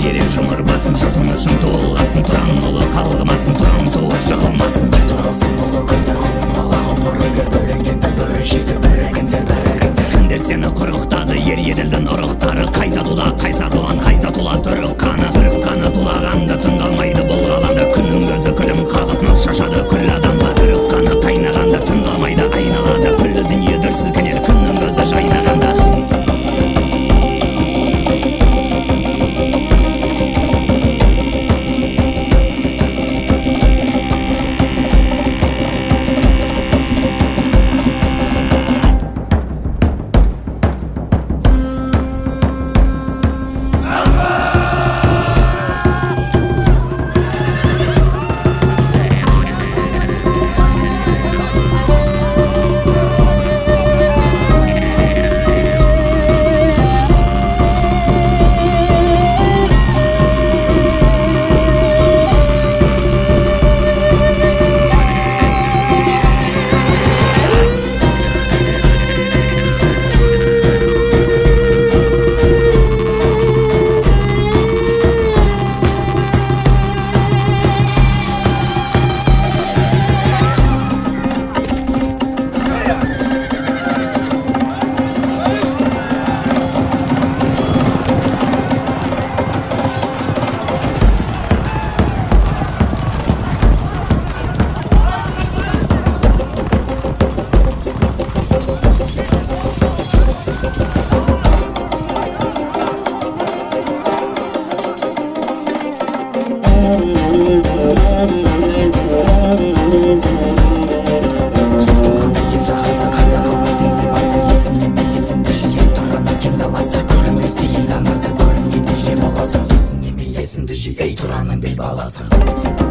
еле жұмырбасын, жұртың үшін туылғасын, тұран ұлы қалғымасын, тұран туы жығылмасын. Тұралсын ұлы күндер, құнын ала ғұмырын бер, бөлінгендер бірі жейді, бірігіндер, бірігіндер. Кімдер сені құрықтады, ер еділдің ұрықтары, қайта тула қайсар ұлан, қайта тула түрік қаны тулағанда түн қалмайды бұл ғаламда, күннің көзі күлім қағып нұр шашады күллі адамға. Түрік қаны қайнағанда түн қалмайды айналада, күллі дүние дүр сілкінер күннің көзі жайнағанда. Ей тұранның бел баласы.